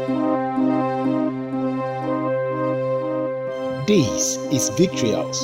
This is Victory House.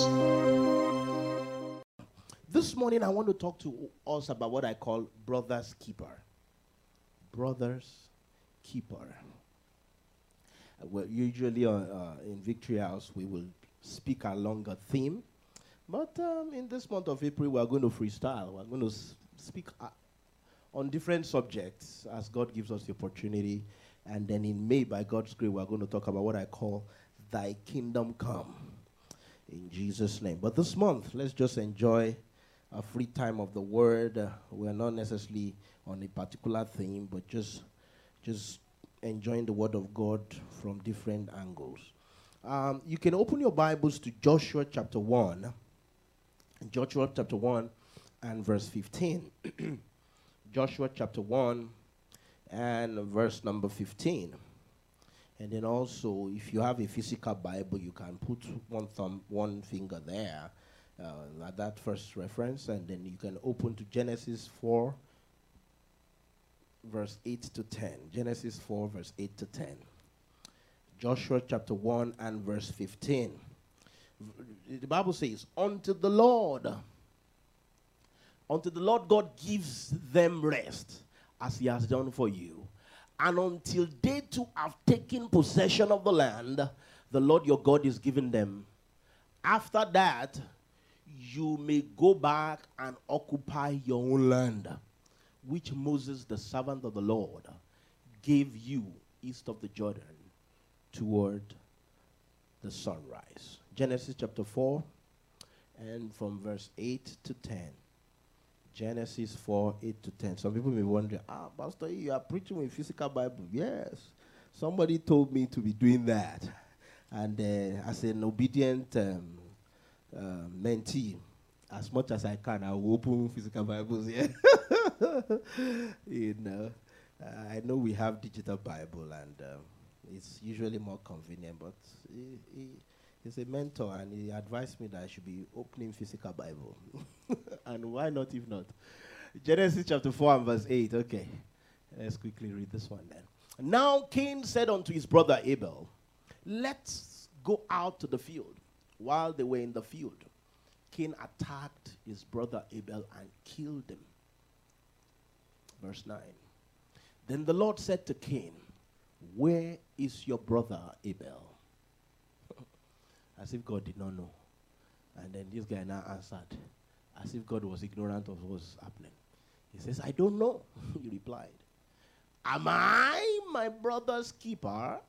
This morning, I want to talk to us about what I call brother's keeper. Brother's keeper. Well, usually in Victory House, we will speak along a theme. But in this month of April, we are going to freestyle. We're going to speak on different subjects as God gives us the opportunity. And then in May, by God's grace, we're going to talk about what I call Thy Kingdom Come. In Jesus' name. But this month, let's just enjoy a free time of the Word. We're not necessarily on a particular theme, but just enjoying the Word of God from different angles. You can open your Bibles to Joshua chapter 1. Joshua chapter 1 and verse 15. Joshua chapter 1 and verse number 15. And then also, if you have a physical Bible, you can put one finger there at that first reference, and then you can open to Genesis 4, verse 8 to 10. Genesis 4, verse 8 to 10. Joshua chapter 1 and verse 15. The Bible says, unto the Lord God gives them rest, as he has done for you. And until they too have taken possession of the land, the Lord your God is giving them. After that, you may go back and occupy your own land, which Moses, the servant of the Lord, gave you east of the Jordan toward the sunrise. Genesis chapter 4, and from verse 8 to 10. Genesis 4, 8 to 10. Some people may wonder, Pastor, you are preaching with physical Bible. Yes. Somebody told me to be doing that. And as an obedient mentee, as much as I can, I will open physical Bibles here. I know we have digital Bible, and it's usually more convenient, but he's a mentor, and he advised me that I should be opening physical Bible. And why not if not? Genesis chapter 4 and verse 8. Okay. Let's quickly read this one then. Now Cain said unto his brother Abel, let's go out to the field. While they were in the field, Cain attacked his brother Abel and killed him. Verse 9. Then the Lord said to Cain, where is your brother Abel? As if God did not know. And then this guy now answered, as if God was ignorant of what was happening. He says, I don't know. He replied, am I my brother's keeper?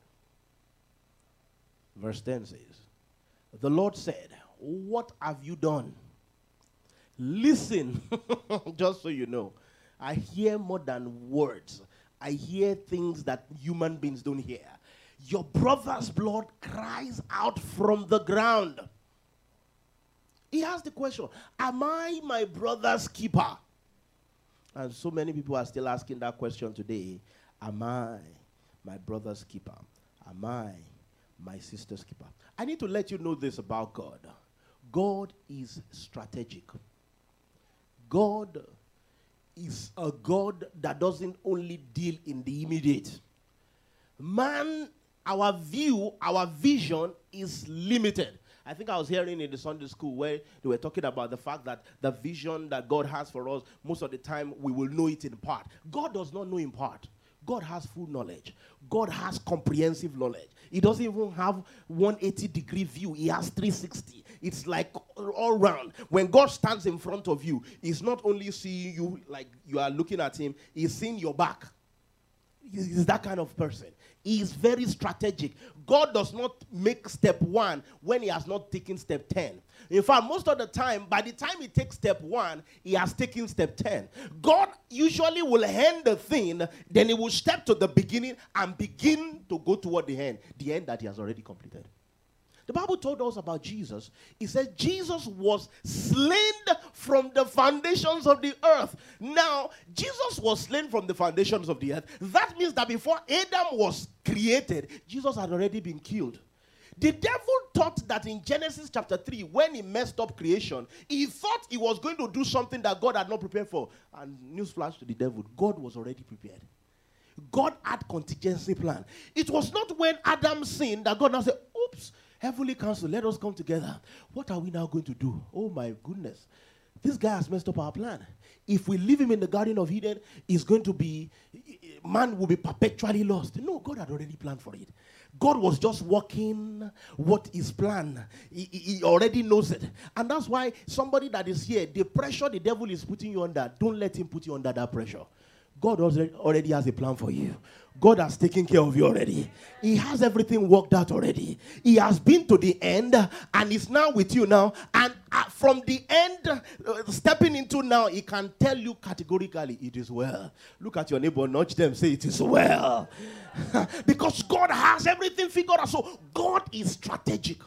Verse 10 says, the Lord said, what have you done? Listen, just so you know, I hear more than words. I hear things that human beings don't hear. Your brother's blood cries out from the ground. He asked the question, am I my brother's keeper? And so many people are still asking that question today. Am I my brother's keeper? Am I my sister's keeper? I need to let you know this about God. God is strategic. God is a God that doesn't only deal in the immediate. Man, our view, our vision is limited. I think I was hearing in the Sunday school where they were talking about the fact that the vision that God has for us, most of the time we will know it in part. God does not know in part. God has full knowledge. God has comprehensive knowledge. He doesn't even have 180-degree view. He has 360. It's like all round. When God stands in front of you, he's not only seeing you like you are looking at him, he's seeing your back. He's that kind of person. He is very strategic. God does not make step 1 when he has not taken step 10. In fact, most of the time, by the time he takes step 1, he has taken step 10. God usually will end the thing, then he will step to the beginning and begin to go toward the end that he has already completed. The Bible told us about Jesus. It says Jesus was slain from the foundations of the earth. Now, Jesus was slain from the foundations of the earth. That means that before Adam was created, Jesus had already been killed. The devil thought that in Genesis chapter 3, when he messed up creation, he thought he was going to do something that God had not prepared for. And newsflash to the devil, God was already prepared. God had contingency plan. It was not when Adam sinned that God now said, oops, heavenly council, let us come together. What are we now going to do? Oh my goodness. This guy has messed up our plan. If we leave him in the Garden of Eden, it's going to be, man will be perpetually lost. No, God had already planned for it. God was just working what is planned. He already knows it. And that's why somebody that is here, the pressure the devil is putting you under, don't let him put you under that pressure. God already has a plan for you. God has taken care of you already. He has everything worked out already. He has been to the end and is now with you now. And from the end, stepping into now, he can tell you categorically, it is well. Look at your neighbor, nudge them, say it is well. Because God has everything figured out. So God is strategic.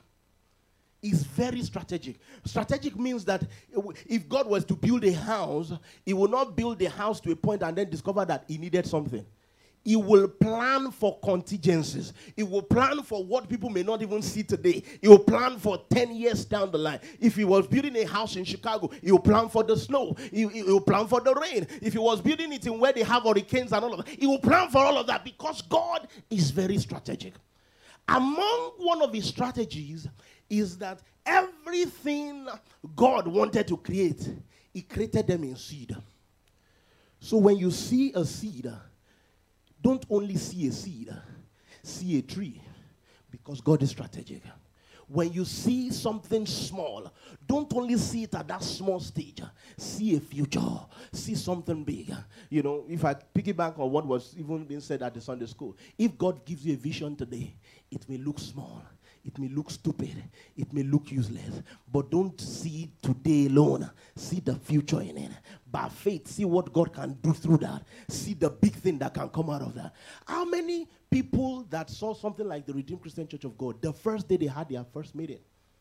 Is very strategic. Strategic means that if God was to build a house, he will not build the house to a point and then discover that he needed something. He will plan for contingencies. He will plan for what people may not even see today. He will plan for 10 years down the line. If he was building a house in Chicago, he will plan for the snow. He will plan for the rain. If he was building it in where they have hurricanes and all of that, he will plan for all of that because God is very strategic. Among one of his strategies is that everything God wanted to create, he created them in seed. So when you see a seed, don't only see a seed, see a tree, because God is strategic. When you see something small, don't only see it at that small stage. See a future. See something big. You know, if I piggyback on what was even being said at the Sunday school, if God gives you a vision today, it may look small. It may look stupid. It may look useless. But don't see today alone. See the future in it. By faith, see what God can do through that. See the big thing that can come out of that. How many people that saw something like the Redeemed Christian Church of God, the first day they had their first meeting?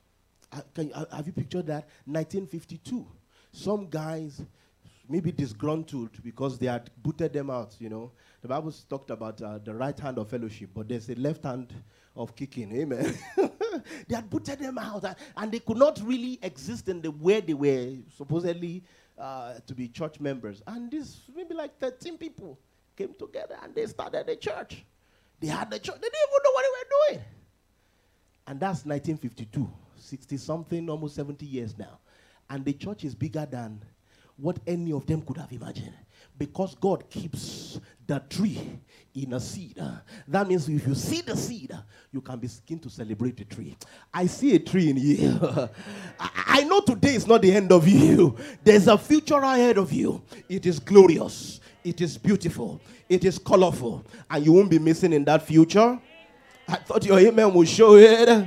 Have you pictured that? 1952. Some guys, maybe disgruntled because they had booted them out, you know. The Bible talked about the right hand of fellowship, but there's a left hand of kicking. Amen. They had booted them out, and they could not really exist in the way they were supposedly to be church members. And this, maybe like 13 people came together and they started a church. They had the church. They didn't even know what they were doing. And that's 1952, 60-something, almost 70 years now. And the church is bigger than what any of them could have imagined. Because God keeps the tree in a seed. That means if you see the seed, you can begin to celebrate the tree. I see a tree in you. I know today is not the end of you. There's a future ahead of you. It is glorious. It is beautiful. It is colorful. And you won't be missing in that future. I thought your amen would show it.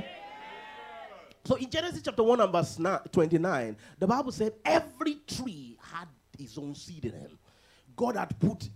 So in Genesis chapter 1 and verse 29, the Bible said every tree had his own seed in him. God had put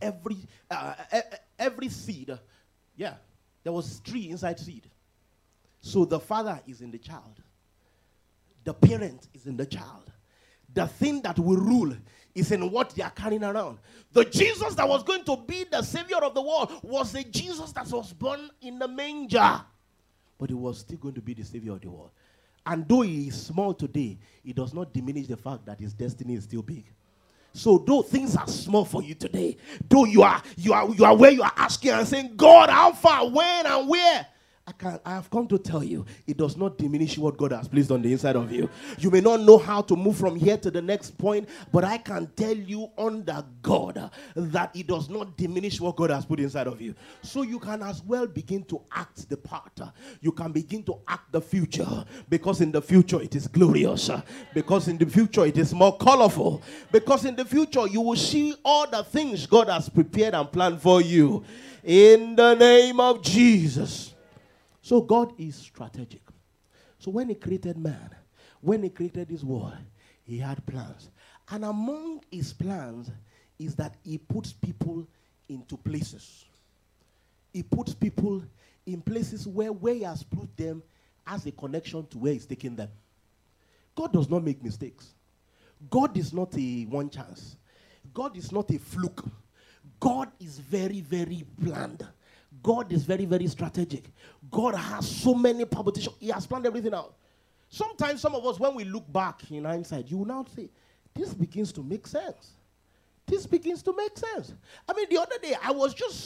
every seed. Yeah, there was tree inside seed. So the father is in the child. The parent is in the child. The thing that will rule is in what they are carrying around. The Jesus that was going to be the savior of the world was the Jesus that was born in the manger. But he was still going to be the savior of the world. And though he is small today, it does not diminish the fact that his destiny is still big. So though things are small for you today, though you are where you are asking and saying, God, how far, when, and where? I have come to tell you, it does not diminish what God has placed on the inside of you. You may not know how to move from here to the next point, but I can tell you under God that it does not diminish what God has put inside of you. So you can as well begin to act the part. You can begin to act the future, because in the future it is glorious. Because in the future it is more colorful. Because in the future you will see all the things God has prepared and planned for you. In the name of Jesus. So God is strategic. So when he created man, when he created this world, he had plans. And among his plans is that he puts people into places. He puts people in places where he has put them has a connection to where he's taking them. God does not make mistakes. God is not a one chance. God is not a fluke. God is very, very planned. God is very, very strategic. God has so many permutations. He has planned everything out. Sometimes some of us, when we look back in hindsight, you will now say, this begins to make sense. This begins to make sense. I mean, the other day, I was just,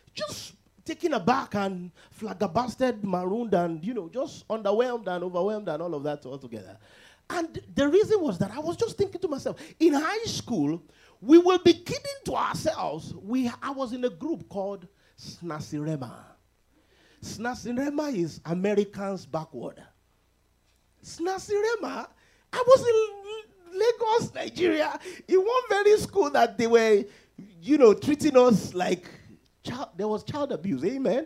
just taken aback and flabbergasted, marooned, and, just underwhelmed and overwhelmed and all of that altogether. And the reason was that I was just thinking to myself, in high school, we will be kidding to ourselves. I was in a group called Snasirema. Snasirema is Americans backward. Snasirema, I was in Lagos, Nigeria, in one very school that they were, treating us like there was child abuse. Amen.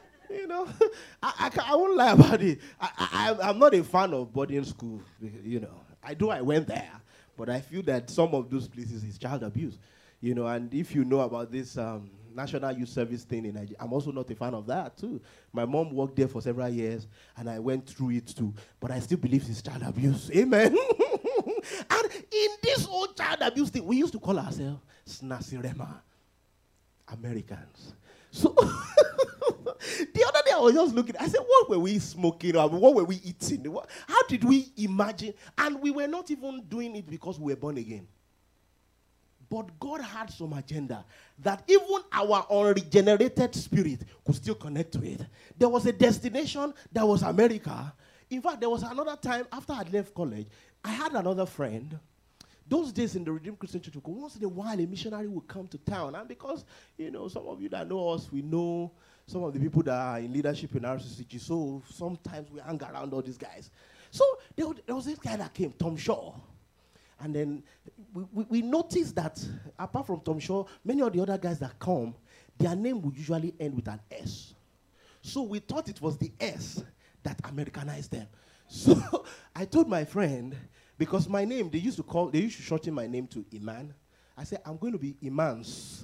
I won't lie about it. I'm not a fan of boarding school. I went there, but I feel that some of those places is child abuse. And if you know about this National Youth Service thing in Nigeria, I'm also not a fan of that too. My mom worked there for several years, and I went through it too. But I still believe it's child abuse. Amen. And in this whole child abuse thing, we used to call ourselves Snasirema Americans. So the other day I was just looking. I said, what were we smoking? Or what were we eating? How did we imagine? And we were not even doing it because we were born again. But God had some agenda that even our unregenerated spirit could still connect to it. There was a destination that was America. In fact, there was another time after I left college, I had another friend. Those days in the Redeemed Christian Church, once in a while a missionary would come to town. And because, some of you that know us, we know some of the people that are in leadership in RCCG. So sometimes we hang around all these guys. So there was this guy that came, Tom Shaw. And then we noticed that apart from Tom Shaw, many of the other guys that come, their name would usually end with an S. So we thought it was the S that Americanized them. So I told my friend, because my name, they used to shorten my name to Iman. I said, I'm going to be Imans.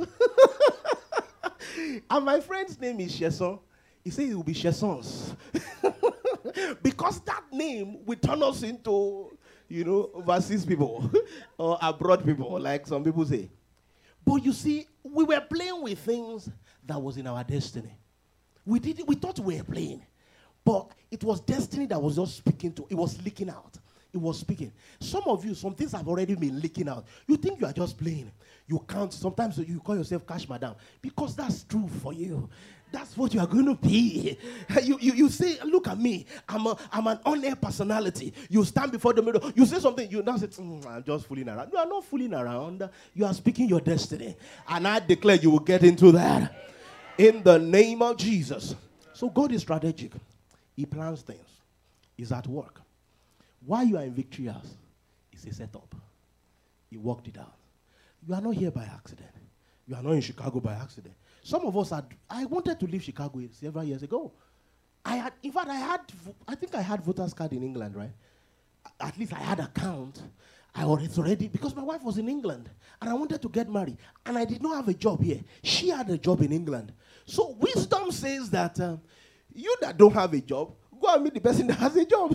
And my friend's name is Sheson. He said it will be Shesons. Because that name will turn us into, overseas people or abroad people, like some people say. But you see, we were playing with things that was in our destiny. We thought we were playing. But it was destiny that was just speaking to, it was leaking out. It was speaking. Some of you, some things have already been leaking out. You think you are just playing. You can't. Sometimes you call yourself Cash Madam because that's true for you. That's what you are going to be. You say, look at me. I'm an on-air personality. You stand before the mirror. You say something. You now say, I'm just fooling around. You are not fooling around. You are speaking your destiny. And I declare you will get into that. In the name of Jesus. So God is strategic. He plans things. He's at work. While you are in Victory House, it's a setup. He worked it out. You are not here by accident. You are not in Chicago by accident. Some of us I wanted to leave Chicago several years ago. I think I had voter's card in England, right? At least I had account. It's already, because my wife was in England, and I wanted to get married, and I did not have a job here. She had a job in England. So wisdom says that you that don't have a job, go and meet the person that has a job.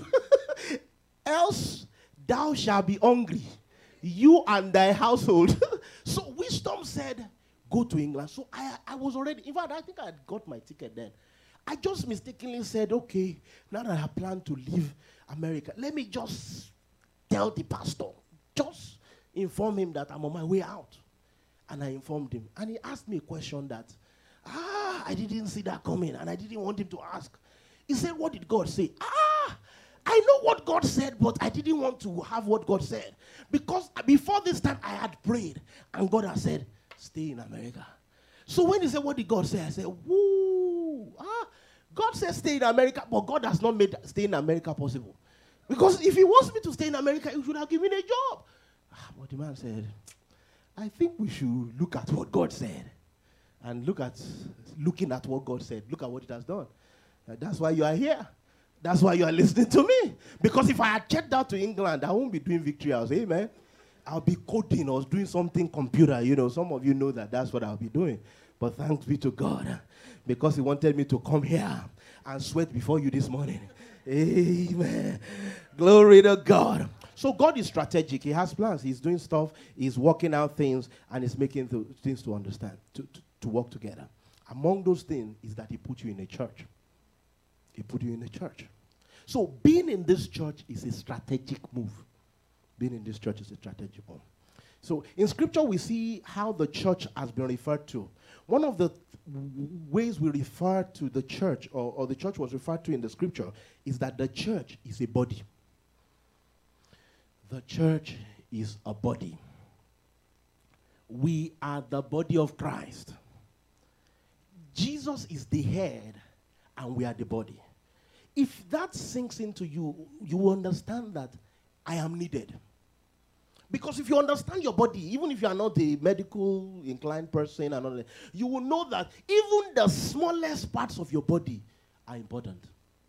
Else thou shalt be hungry, you and thy household. So wisdom said, go to England. So I was already, in fact, I think I had got my ticket then. I just mistakenly said, okay, now that I have planned to leave America, let me just tell the pastor, just inform him that I'm on my way out. And I informed him. And he asked me a question that, I didn't see that coming, and I didn't want him to ask. He said, what did God say? I know what God said, but I didn't want to have what God said. Because before this time, I had prayed, and God had said, stay in America. So when he said, what did God say? I said, woo. God says stay in America, but God has not made stay in America possible. Because if he wants me to stay in America, he should have given me a job. But the man said, I think we should look at what God said. And looking at what God said, look at what it has done. That's why you are here. That's why you are listening to me. Because if I had checked out to England, I won't be doing Victory House. Amen. I'll be coding or doing something computer. Some of you know that that's what I'll be doing. But thanks be to God. Because he wanted me to come here and sweat before you this morning. Amen. Glory to God. So God is strategic. He has plans. He's doing stuff. He's working out things. And he's making things to understand, to work together. Among those things is that he put you in a church. He put you in a church. So being in this church is a strategic move. Being in this church is a strategic move. So in scripture, we see how the church has been referred to. One of the ways we refer to the church, or the church was referred to in the scripture, is that the church is a body. The church is a body. We are the body of Christ. Jesus is the head, and we are the body. If that sinks into you, you will understand that I am needed. Because if you understand your body, even if you are not a medical inclined person, and all that, you will know that even the smallest parts of your body are important.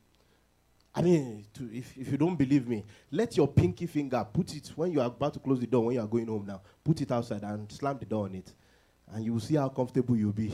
I mean, if you don't believe me, let your pinky finger, put it when you are about to close the door, when you are going home now, put it outside and slam the door on it. And you will see how comfortable you'll be.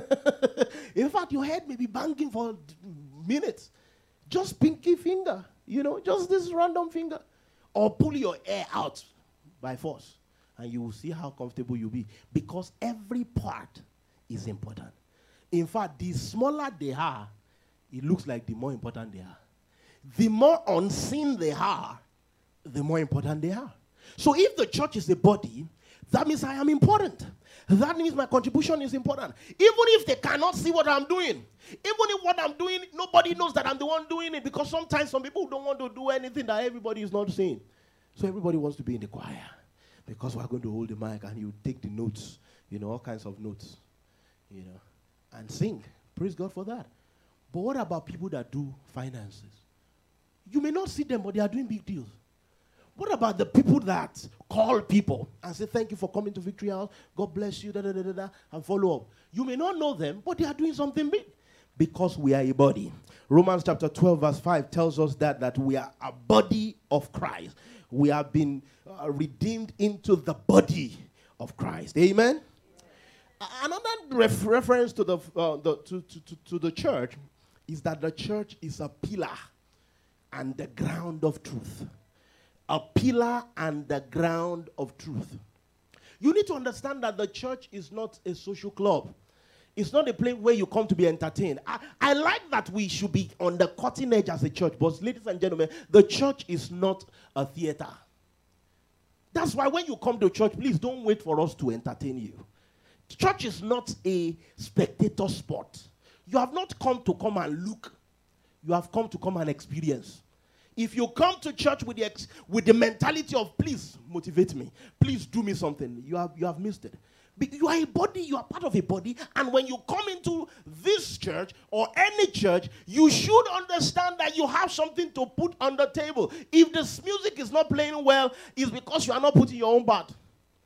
In fact, your head may be banging for minutes. Just pinky finger, just this random finger. Or pull your hair out by force, and you will see how comfortable you'll be, because every part is important. In fact, the smaller they are, it looks like the more important they are. The more unseen they are, the more important they are. So if the church is a body, that means I am important. That means my contribution is important. Even if they cannot see what I'm doing, even if what I'm doing, nobody knows that I'm the one doing it, because sometimes some people don't want to do anything that everybody is not seeing. So everybody wants to be in the choir, because we're going to hold the mic and you take the notes, all kinds of notes, and sing. Praise God for that. But what about people that do finances? You may not see them, but they are doing big deals. What about the people that call people and say, thank you for coming to Victory House, God bless you, and follow up? You may not know them, but they are doing something big, because we are a body. Romans chapter 12 verse 5 tells us that we are a body of Christ. We have been redeemed into the body of Christ. Amen? Another reference to the church is that the church is a pillar and the ground of truth. A pillar and the ground of truth. You need to understand that the church is not a social club. It's not a place where you come to be entertained. I like that we should be on the cutting edge as a church, but ladies and gentlemen, the church is not a theater. That's why when you come to church, please don't wait for us to entertain you. Church is not a spectator sport. You have not come to come and look. You have come to come and experience. If you come to church with the mentality of, please motivate me, please do me something, you have missed it. You are a body, you are part of a body, and when you come into this church or any church, you should understand that you have something to put on the table. If this music is not playing well, it's because you are not putting your own part.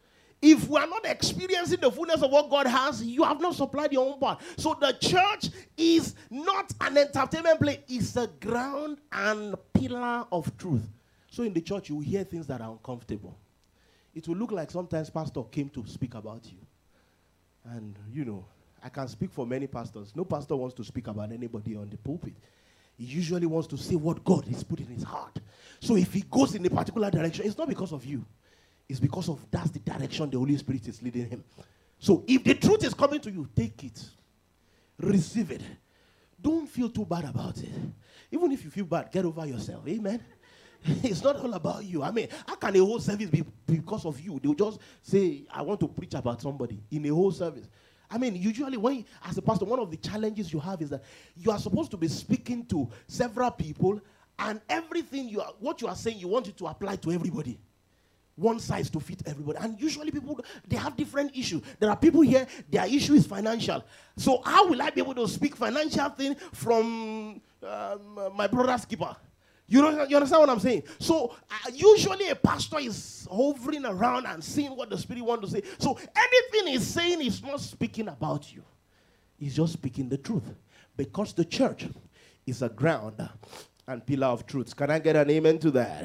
If we are not experiencing the fullness of what God has, you have not supplied your own part. So the church is not an entertainment place. It's a ground and pillar of truth. So in the church, you will hear things that are uncomfortable. It will look like sometimes pastor came to speak about you. And, I can speak for many pastors. No pastor wants to speak about anybody on the pulpit. He usually wants to say what God has put in his heart. So if he goes in a particular direction, it's not because of you. It's because of that's the direction the Holy Spirit is leading him. So if the truth is coming to you, take it. Receive it. Don't feel too bad about it. Even if you feel bad, get over yourself. Amen. It's not all about you. I mean, how can a whole service be because of you? They'll just say, I want to preach about somebody in a whole service. I mean, usually as a pastor, one of the challenges you have is that you are supposed to be speaking to several people, and everything what you are saying, you want it to apply to everybody. One size to fit everybody. And usually people, they have different issues. There are people here, their issue is financial. So how will I be able to speak financial thing from my brother's keeper? You understand what I'm saying? So usually a pastor is hovering around and seeing what the Spirit wants to say. So anything he's saying is not speaking about you. He's just speaking the truth. Because the church is a ground and pillar of truth. Can I get an amen to that?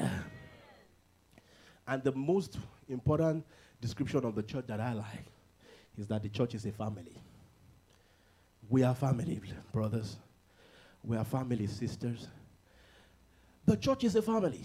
And the most important description of the church that I like is that the church is a family. We are family, brothers. We are family, sisters. The church is a family.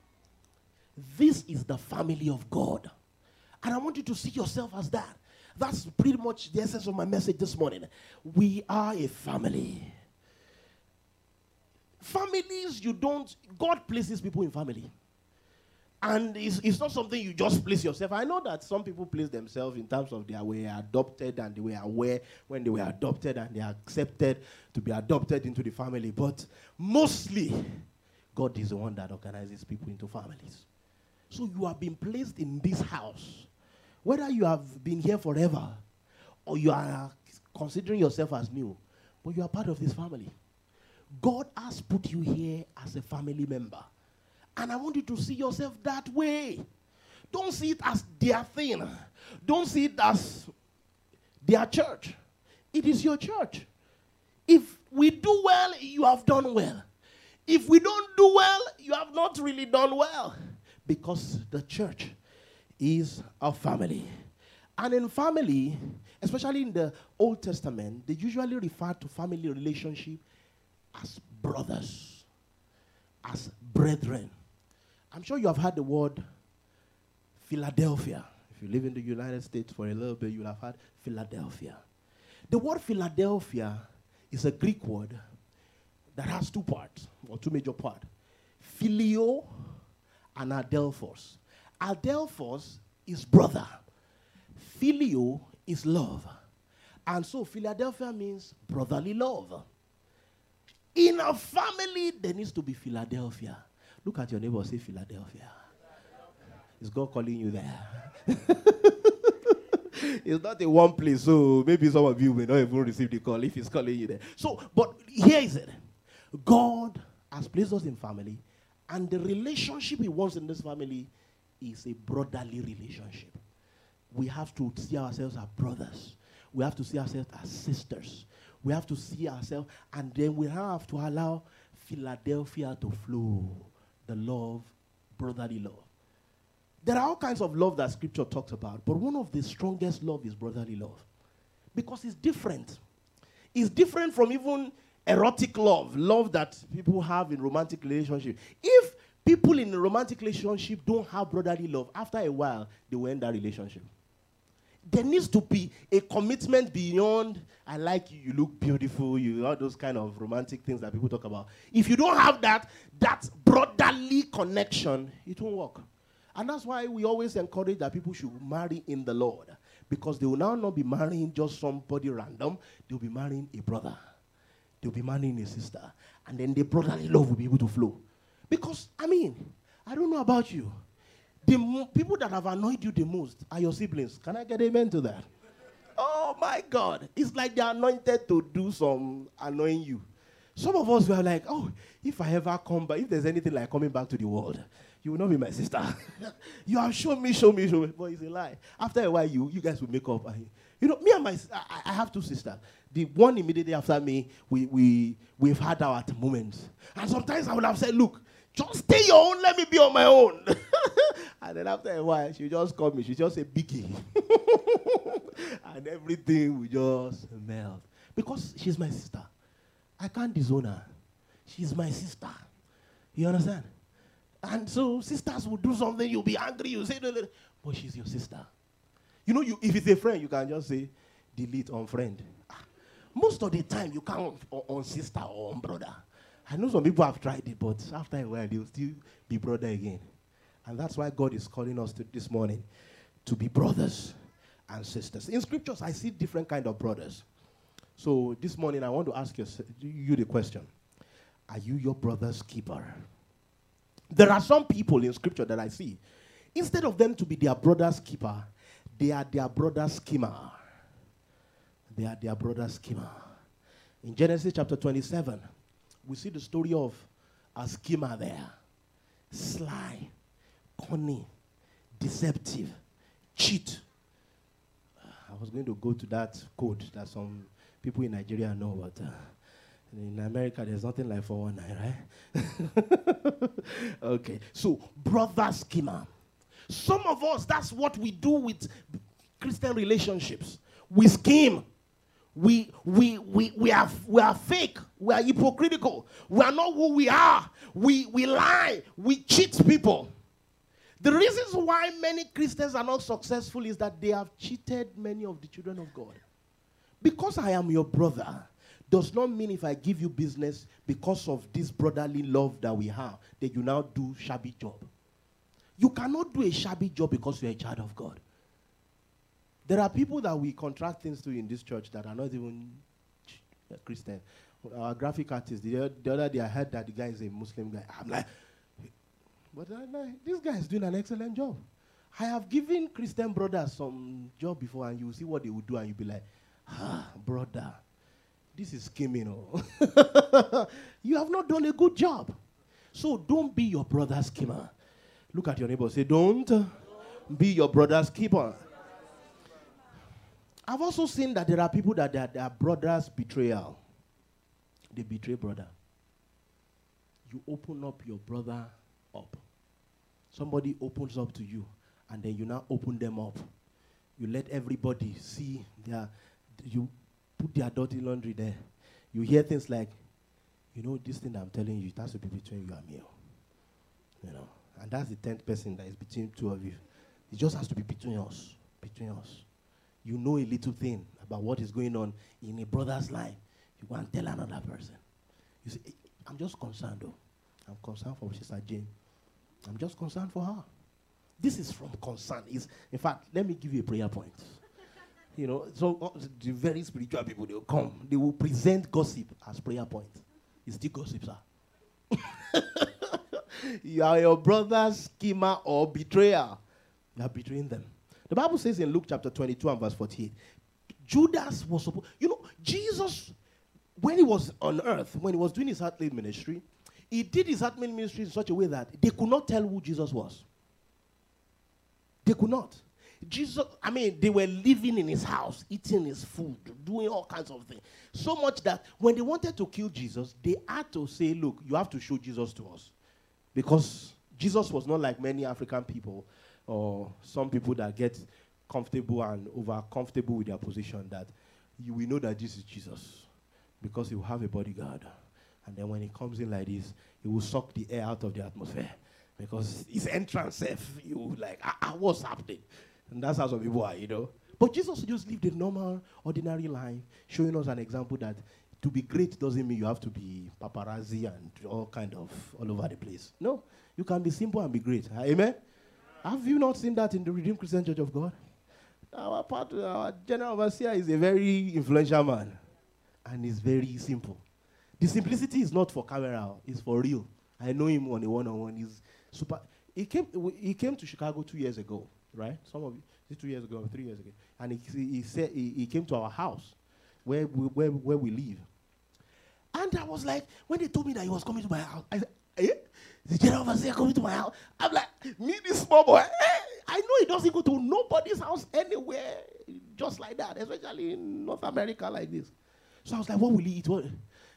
This is the family of God. And I want you to see yourself as that. That's pretty much the essence of my message this morning. We are a family. Families, God places people in family. And it's not something you just place yourself. I know that some people place themselves in terms of they were adopted and they were aware when they were adopted and they are accepted to be adopted into the family. But mostly, God is the one that organizes people into families. So you have been placed in this house. Whether you have been here forever or you are considering yourself as new, but you are part of this family. God has put you here as a family member. And I want you to see yourself that way. Don't see it as their thing. Don't see it as their church. It is your church. If we do well, you have done well. If we don't do well, you have not really done well. Because the church is a family. And in family, especially in the Old Testament, they usually refer to family relationship as brothers, as brethren. I'm sure you have heard the word Philadelphia. If you live in the United States for a little bit, you'll have heard Philadelphia. The word Philadelphia is a Greek word that has two parts, or two major parts. Phileo and adelphos. Adelphos is brother. Phileo is love. And so Philadelphia means brotherly love. In a family, there needs to be Philadelphia. Look at your neighbor, say Philadelphia. Is God calling you there? It's not in one place, so maybe some of you may not even receive the call if he's calling you there. So, but here is it. God has placed us in family, and the relationship he wants in this family is a brotherly relationship. We have to see ourselves as brothers. We have to see ourselves as sisters. We have to see ourselves, and then we have to allow Philadelphia to flow. The love, brotherly love. There are all kinds of love that Scripture talks about, but one of the strongest love is brotherly love. Because it's different. It's different from even erotic love, love that people have in romantic relationship. If people in a romantic relationship don't have brotherly love, after a while, they will end that relationship. There needs to be a commitment beyond, I like you, you look beautiful, you all those kind of romantic things that people talk about. If you don't have that brotherly connection, it won't work. And that's why we always encourage that people should marry in the Lord. Because they will now not be marrying just somebody random. They'll be marrying a brother. They'll be marrying a sister. And then the brotherly love will be able to flow. Because, I don't know about you. The people that have annoyed you the most are your siblings. Can I get amen to that? Oh, my God. It's like they're anointed to do some annoying you. Some of us were like, oh, if I ever come back, if there's anything like coming back to the world, you will not be my sister. You have shown me. But it's a lie. After a while, you guys will make up. Me and my I have two sisters. The one immediately after me, we've had our moments. And sometimes I would have said, look, just stay your own, let me be on my own. And then after a while, she just called me. She just said, Biggie. And everything will just melt. Because she's my sister. I can't disown her. She's my sister. You understand? And so sisters will do something, you'll be angry, you'll say, but she's your sister. If it's a friend, you can just say, delete on friend. Most of the time, you can't on sister or on brother. I know some people have tried it, but after a while, they'll still be brother again. And that's why God is calling us this morning to be brothers and sisters. In scriptures, I see different kind of brothers. So this morning, I want to ask you the question. Are you your brother's keeper? There are some people in scripture that I see. Instead of them to be their brother's keeper, they are their brother's schemer. They are their brother's schemer. In Genesis chapter 27, we see the story of a schemer there. Sly, cunning, deceptive, cheat. I was going to go to that code that some people in Nigeria know, but in America, there's nothing like 419, right? Okay, so brother schemer. Some of us, that's what we do with Christian relationships. We scheme. We are fake. We are hypocritical. We are not who we are. We lie. We cheat people. The reasons why many Christians are not successful is that they have cheated many of the children of God. Because I am your brother does not mean if I give you business because of this brotherly love that we have, that you now do shabby job. You cannot do a shabby job because you're a child of God. There are people that we contract things to in this church that are not even Christian. Our graphic artist, the other day I heard that the guy is a Muslim guy. I'm like, but this guy is doing an excellent job. I have given Christian brothers some job before, and you see what they will do, and you'll be like, brother, this is scheming. You have not done a good job. So don't be your brother's schemer. Look at your neighbor. Say, don't be your brother's keeper. I've also seen that there are people that their brother's betrayal. They betray brother. You open up your brother up. Somebody opens up to you, and then you now open them up. You let everybody see you put their dirty laundry there. You hear things like, this thing I'm telling you, it has to be between you and me. And that's the 10th person that is between two of you. It just has to be between us. Between us. You know a little thing about what is going on in a brother's life. You go and tell another person. You say, I'm just concerned, though. I'm concerned for Sister Jane. I'm just concerned for her. This is from concern. In fact, let me give you a prayer point. So the very spiritual people, they will come. They will present gossip as prayer point. It's still gossip, sir. You are your brother's schemer or betrayer. You are betraying them. The Bible says in Luke chapter 22 and verse 48, Judas was supposed, Jesus, when he was on earth, when he was doing his earthly ministry, he did his earthly ministry in such a way that they could not tell who Jesus was. They could not. They were living in his house, eating his food, doing all kinds of things. So much that when they wanted to kill Jesus, they had to say, look, you have to show Jesus to us. Because Jesus was not like many African people or some people that get comfortable and over-comfortable with their position that we know that this is Jesus because he will have a bodyguard. And then when he comes in like this, he will suck the air out of the atmosphere because his entrance, you will like, what's happening? And that's how some people are, But Jesus just lived a normal, ordinary life, showing us an example that to be great doesn't mean you have to be paparazzi and all over the place. No, you can be simple and be great. Amen? Have you not seen that in the Redeemed Christian Church of God? Our general overseer is a very influential man, and he's very simple. The simplicity is not for camera; it's for real. I know him on a one-on-one. He's super. He came to Chicago 2 years ago, right? Some of you, 2 years ago or 3 years ago, and he said he came to our house where we live. And I was like, when they told me that he was coming to my house, I said, the general overseer coming to my house. I'm like, me, this small boy. I know he doesn't go to nobody's house anywhere just like that, especially in North America like this. So I was like, what will he eat? So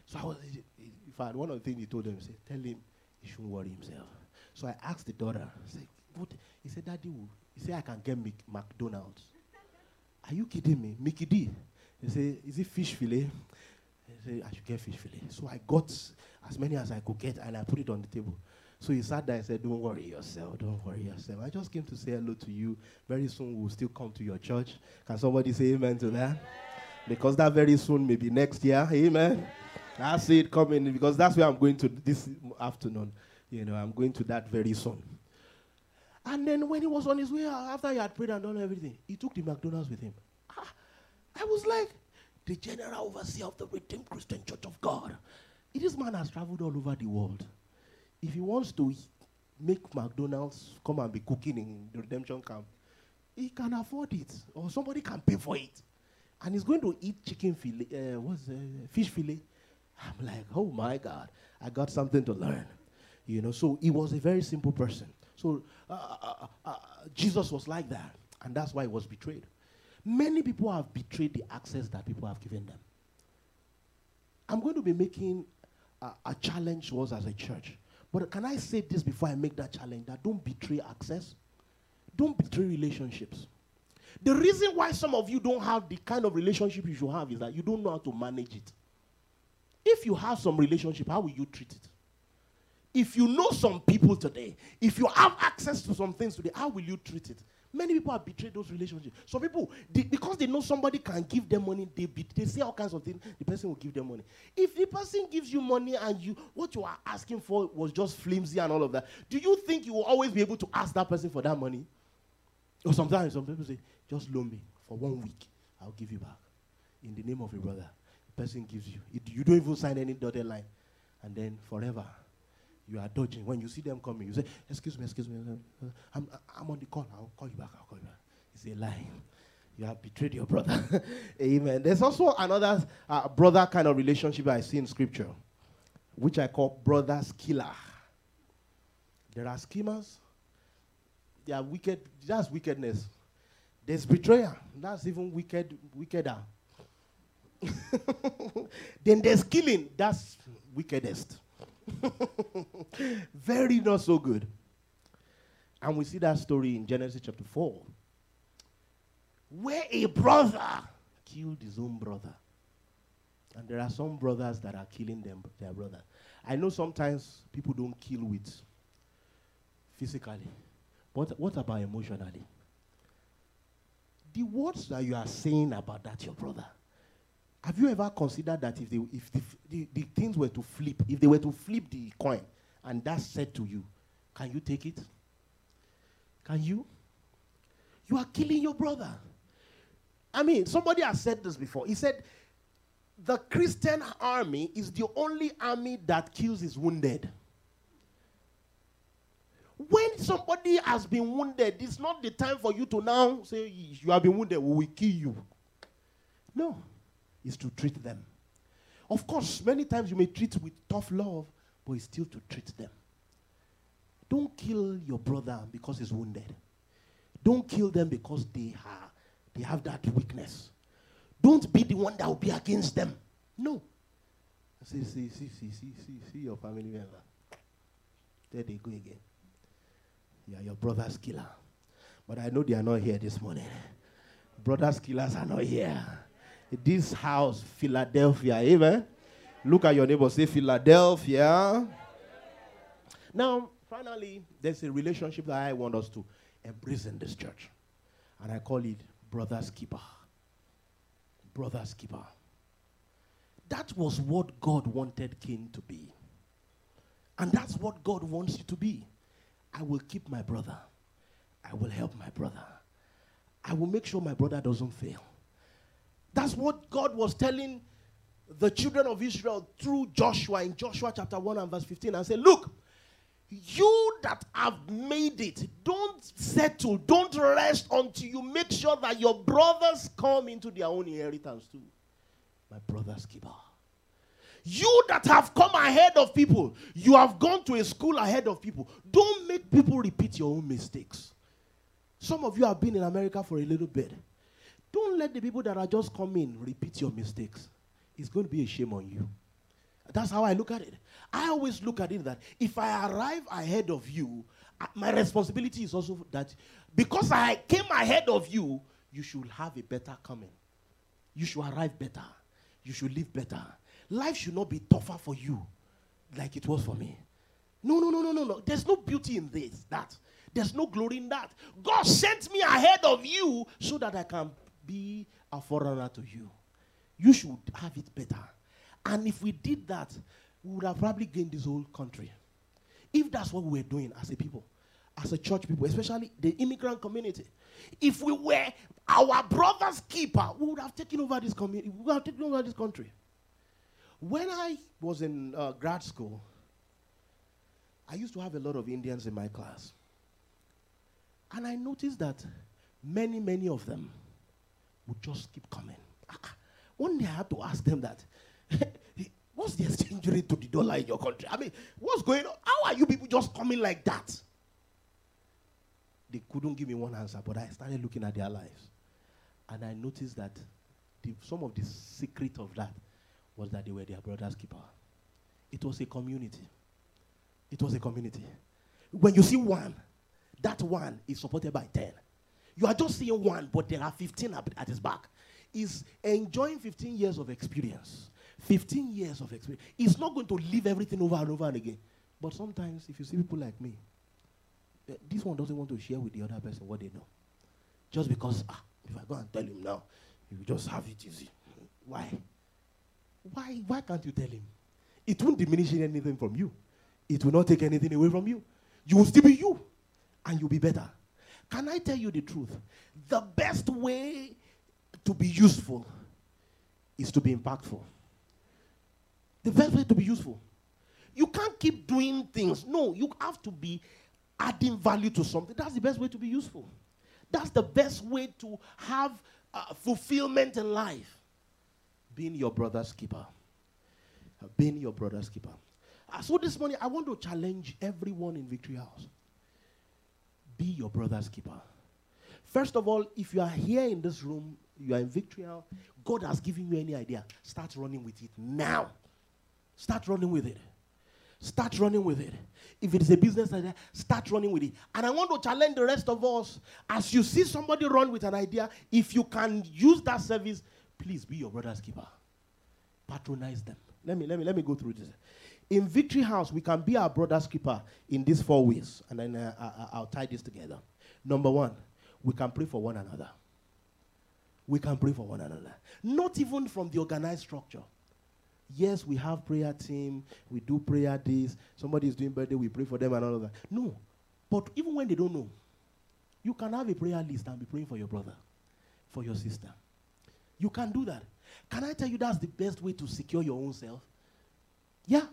in fact, one of the things he told them, he said, tell him he shouldn't worry himself. So I asked the daughter, I said, what? He said, Daddy, he said, I can get McDonald's. Are you kidding me? Mickey D. He said, is it fish fillet? He said, I should get fish fillet. So I got as many as I could get, and I put it on the table. So he sat there and said, don't worry yourself. I just came to say hello to you. Very soon we'll still come to your church. Can somebody say amen to that? Because that very soon may be next year. Amen. I see it coming because that's where I'm going to this afternoon. I'm going to that very soon. And then when he was on his way out, after he had prayed and done everything, he took the McDonald's with him. I was like, the general overseer of the Redeemed Christian Church of God. This man has traveled all over the world. If he wants to make McDonald's come and be cooking in the redemption camp, he can afford it, or somebody can pay for it. And he's going to eat chicken fillet, fish fillet. I'm like, oh my God, I got something to learn. So he was a very simple person. So Jesus was like that, and that's why he was betrayed. Many people have betrayed the access that people have given them. I'm going to be making a challenge to us as a church. But can I say this before I make that challenge, that don't betray access? Don't betray relationships. The reason why some of you don't have the kind of relationship you should have is that you don't know how to manage it. If you have some relationship, how will you treat it? If you know some people today, if you have access to some things today, how will you treat it? Many people have betrayed those relationships. Some people, because they know somebody can give them money, they say all kinds of things, the person will give them money. If the person gives you money and what you are asking for was just flimsy and all of that, do you think you will always be able to ask that person for that money? Or sometimes some people say, just loan me for 1 week, I'll give you back. In the name of a brother, the person gives you. You don't even sign any dotted line. And then forever, you are dodging. When you see them coming, you say, excuse me, I'm on the call. I'll call you back. It's a lie. You have betrayed your brother. Amen. There's also another brother kind of relationship I see in Scripture, which I call brother's killer. There are schemers. They are wicked. That's wickedness. There's betrayal. That's even wickeder. Then there's killing. That's wickedest. Very not so good. And we see that story in Genesis chapter 4, where a brother killed his own brother. And there are some brothers that are killing their brother. I know sometimes people don't kill with physically, but what about emotionally? The words that you are saying about that your brother, have you ever considered that if the things were to flip, if they were to flip the coin and that's said to you, can you take it? Can you? You are killing your brother. I mean, somebody has said this before. He said, the Christian army is the only army that kills his wounded. When somebody has been wounded, it's not the time for you to now say, you have been wounded, we will kill you. No. Is to treat them. Of course, many times you may treat with tough love, but it's still to treat them. Don't kill your brother because he's wounded. Don't kill them because they have that weakness. Don't be the one that will be against them. No. See your family member. There they go again. You are your brother's killer. But I know they are not here this morning. Brothers' killers are not here. This house, Philadelphia, amen? Look at your neighbor, say Philadelphia. Now, finally, there's a relationship that I want us to embrace in this church. And I call it brother's keeper. Brother's keeper. That was what God wanted Cain to be. And that's what God wants you to be. I will keep my brother. I will help my brother. I will make sure my brother doesn't fail. That's what God was telling the children of Israel through Joshua in Joshua chapter 1 and verse 15. And said, look, you that have made it, don't settle, don't rest until you make sure that your brothers come into their own inheritance too. My brother's keeper. You that have come ahead of people, you have gone to a school ahead of people. Don't make people repeat your own mistakes. Some of you have been in America for a little bit. Don't let the people that are just coming repeat your mistakes. It's going to be a shame on you. That's how I look at it. I always look at it that if I arrive ahead of you, my responsibility is also that because I came ahead of you, you should have a better coming. You should arrive better. You should live better. Life should not be tougher for you like it was for me. No. There's no beauty in that. There's no glory in that. God sent me ahead of you so that I can be a forerunner to you. You should have it better. And if we did that, we would have probably gained this whole country. If that's what we were doing as a people, as a church people, especially the immigrant community. If we were our brother's keeper, we would have taken over this community. We would have taken over this country. When I was in grad school, I used to have a lot of Indians in my class. And I noticed that many of them would just keep coming. One day I had to ask them that, what's the exchange rate to the dollar in your country? I mean, what's going on? How are you people just coming like that? They couldn't give me one answer, but I started looking at their lives. And I noticed that some of the secret of that was that they were their brother's keeper. It was a community. It was a community. When you see one, that one is supported by 10. You are just seeing one, but there are 15 at his back. He's enjoying 15 years of experience. 15 years of experience. He's not going to leave everything over and over and again. But sometimes, if you see people like me, this one doesn't want to share with the other person what they know. Just because, if I go and tell him now, he will just have it easy. Why? Why can't you tell him? It won't diminish anything from you. It will not take anything away from you. You will still be you, and you'll be better. Can I tell you the truth? The best way to be useful is to be impactful. The best way to be useful. You can't keep doing things. No, you have to be adding value to something. That's the best way to be useful. That's the best way to have fulfillment in life. Being your brother's keeper. Being your brother's keeper. So this morning, I want to challenge everyone in Victory House. Be your brother's keeper. First of all, if you are here in this room, you are in Victory House, God has given you any idea, start running with it now. Start running with it. Start running with it. If it is a business idea, start running with it. And I want to challenge the rest of us, as you see somebody run with an idea, if you can use that service, please be your brother's keeper. Patronize them. Let me go through this. In Victory House, we can be our brother's keeper in these 4 ways. And then I'll tie this together. Number 1, we can pray for one another. We can pray for one another. Not even from the organized structure. Yes, we have prayer team. We do prayer days. Somebody is doing birthday, we pray for them and all of that. No. But even when they don't know, you can have a prayer list and be praying for your brother, for your sister. You can do that. Can I tell you that's the best way to secure your own self? Yeah.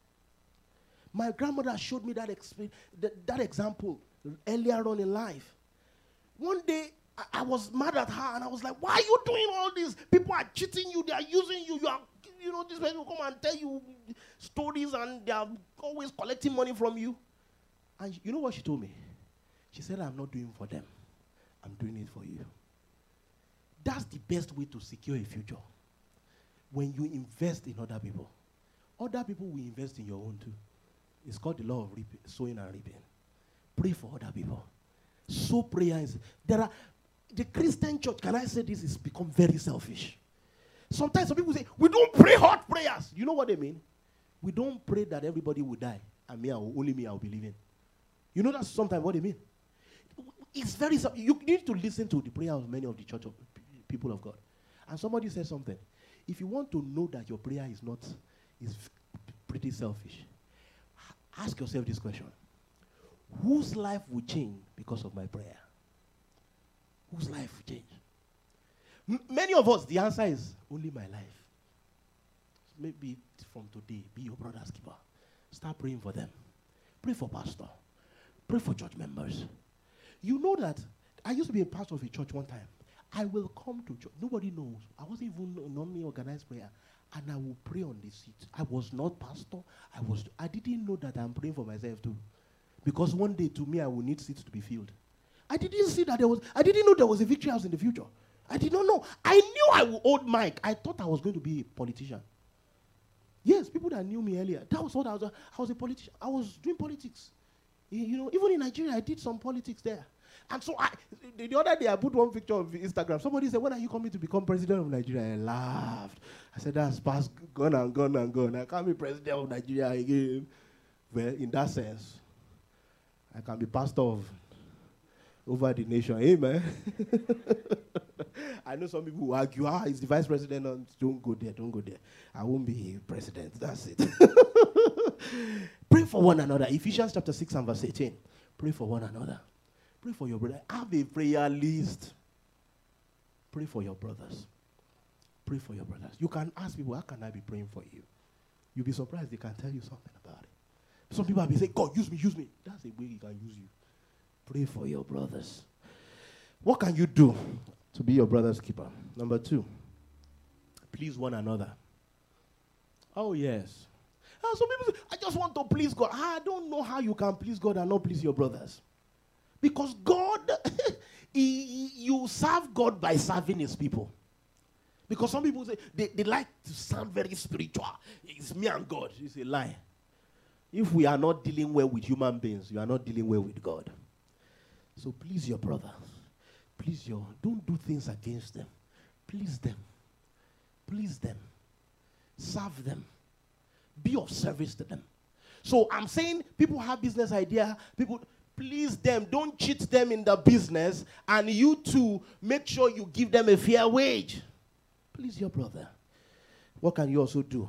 My grandmother showed me that example earlier on in life. One day, I was mad at her, and I was like, why are you doing all this? People are cheating you. They are using you. These people will come and tell you stories, and they are always collecting money from you. And you know what she told me? She said, I'm not doing it for them. I'm doing it for you. That's the best way to secure a future. When you invest in other people will invest in your own too. It's called the law of sowing and reaping. Pray for other people. Sow prayers. The Christian church, can I say this, has become very selfish. Sometimes some people say, we don't pray hot prayers. You know what they mean? We don't pray that everybody will die, and only me I will be living. You know that's sometimes what they mean. It's very you need to listen to the prayer of many of the church of people of God. And somebody said something. If you want to know that your prayer is pretty selfish, ask yourself this question. Whose life will change because of my prayer? Whose life will change? Many of us, the answer is only my life. Maybe from today, be your brother's keeper. Start praying for them. Pray for pastor. Pray for church members. You know that I used to be a pastor of a church one time. I will come to church. Nobody knows. I wasn't even normally organized prayer. And I will pray on the seat. I was not pastor. I didn't know that I'm praying for myself too. Because one day to me, I will need seats to be filled. I didn't know there was a Victory House in the future. I did not know. I knew I would hold mic. I thought I was going to be a politician. Yes, people that knew me earlier, that was what I was. I was a politician. I was doing politics. Even in Nigeria, I did some politics there. And so the other day, I put one picture on Instagram. Somebody said, when are you coming to become president of Nigeria? I laughed. I said, that's past, gone and gone and gone. I can't be president of Nigeria again. Well, in that sense, I can be pastor over the nation. Amen. I know some people who argue, he's the vice president. Don't go there. I won't be president. That's it. Pray for one another. Ephesians chapter 6 and verse 18. Pray for one another. Pray for your brother. Have a prayer list. Pray for your brothers. Pray for your brothers. You can ask people, how can I be praying for you? You'll be surprised they can tell you something about it. Some people have been saying, God, use me. That's a way he can use you. Pray for your brothers. What can you do to be your brother's keeper? Number 2, please one another. Oh, yes. Some people say, I just want to please God. I don't know how you can please God and not please your brothers. Because God, you serve God by serving his people. Because some people say, they like to sound very spiritual. It's me and God. It's a lie. If we are not dealing well with human beings, you are not dealing well with God. So please your brother. Don't do things against them. Please them. Please them. Serve them. Be of service to them. So I'm saying people have business idea. Please them. Don't cheat them in the business. And you too, make sure you give them a fair wage. Please your brother. What can you also do?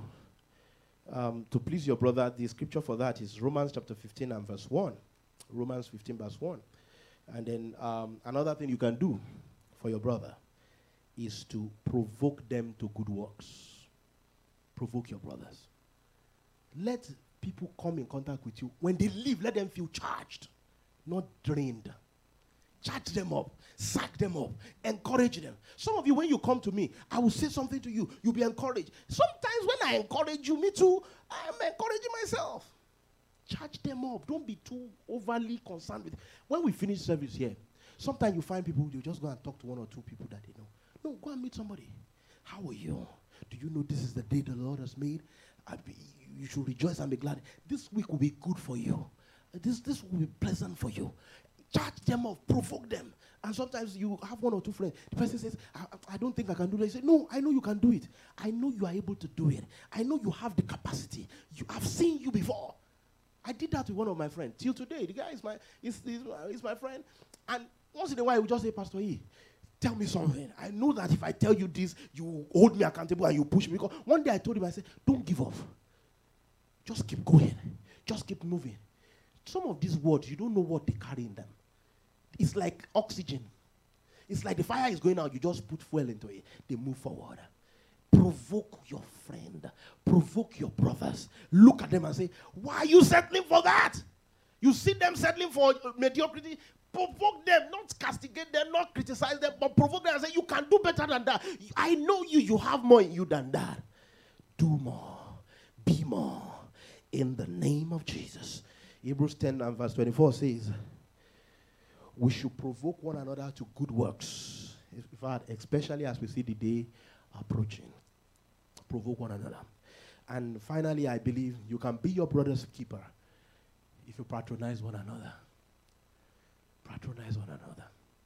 To please your brother, the scripture for that is Romans chapter 15 and verse 1. Romans 15 verse 1. And then another thing you can do for your brother is to provoke them to good works. Provoke your brothers. Let people come in contact with you. When they leave, let them feel charged, not drained. Charge them up. Sack them up. Encourage them. Some of you, when you come to me, I will say something to you. You'll be encouraged. Sometimes when I encourage you, me too, I'm encouraging myself. Charge them up. Don't be too overly concerned with it. When we finish service here, sometimes you find people, you just go and talk to one or two people that they know. No, go and meet somebody. How are you? Do you know this is the day the Lord has made? You should rejoice and be glad. This week will be good for you. This will be pleasant for you. Charge them up. Provoke them. And sometimes you have one or two friends. The person says, I don't think I can do that. You say, no, I know you can do it. I know you are able to do it. I know you have the capacity. I've seen you before. I did that with one of my friends. Till today, the guy is my friend. And once in a while, he will just say, Pastor E, tell me something. I know that if I tell you this, you hold me accountable and you push me. Because one day I told him, I said, don't give up. Just keep going. Just keep moving. Some of these words, you don't know what they carry in them. It's like oxygen. It's like the fire is going out. You just put fuel into it. They move forward. Provoke your friend. Provoke your brothers. Look at them and say, why are you settling for that? You see them settling for mediocrity. Provoke them, not castigate them, not criticize them, but provoke them and say, you can do better than that. I know you have more in you than that. Do more. Be more. In the name of Jesus. Hebrews 10 and verse 24 says, we should provoke one another to good works. In fact, especially as we see the day approaching. Provoke one another. And finally, I believe you can be your brother's keeper if you patronize one another. Patronize one another.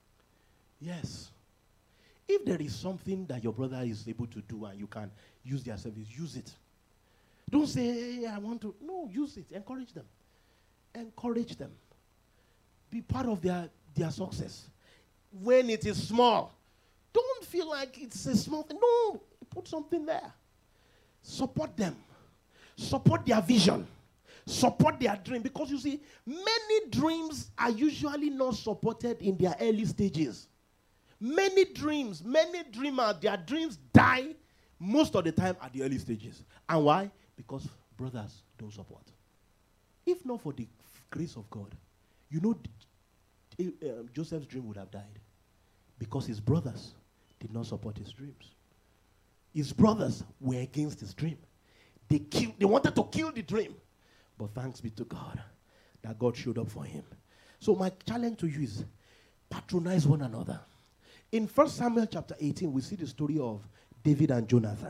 Yes. If there is something that your brother is able to do and you can use their service, use it. Don't say, hey, I want to. No, use it. Encourage them. Encourage them. Be part of their success. When it is small, don't feel like it's a small thing. No, put something there. Support them. Support their vision. Support their dream. Because you see, many dreams are usually not supported in their early stages. Many dreamers, their dreams die most of the time at the early stages. And why? Because brothers don't support. If not for the grace of God, you know, Joseph's dream would have died because his brothers did not support his dreams. His brothers were against his dream. They wanted to kill the dream. But thanks be to God that God showed up for him. So my challenge to you is patronize one another. In 1 Samuel chapter 18, we see the story of David and Jonathan.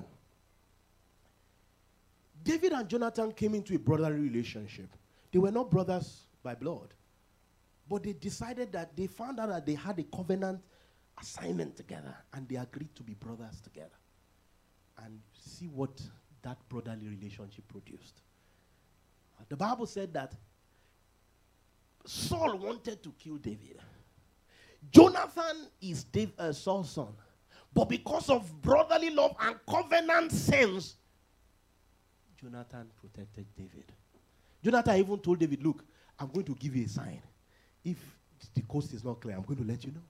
David and Jonathan came into a brotherly relationship. They were not brothers by blood. But they decided that they found out that they had a covenant assignment together. And they agreed to be brothers together. And see what that brotherly relationship produced. The Bible said that Saul wanted to kill David. Jonathan is Saul's son. But because of brotherly love and covenant sense, Jonathan protected David. Jonathan even told David, look, I'm going to give you a sign. If the coast is not clear, I'm going to let you know.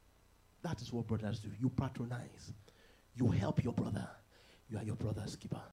That is what brothers do. You patronize. You help your brother. You are your brother's keeper.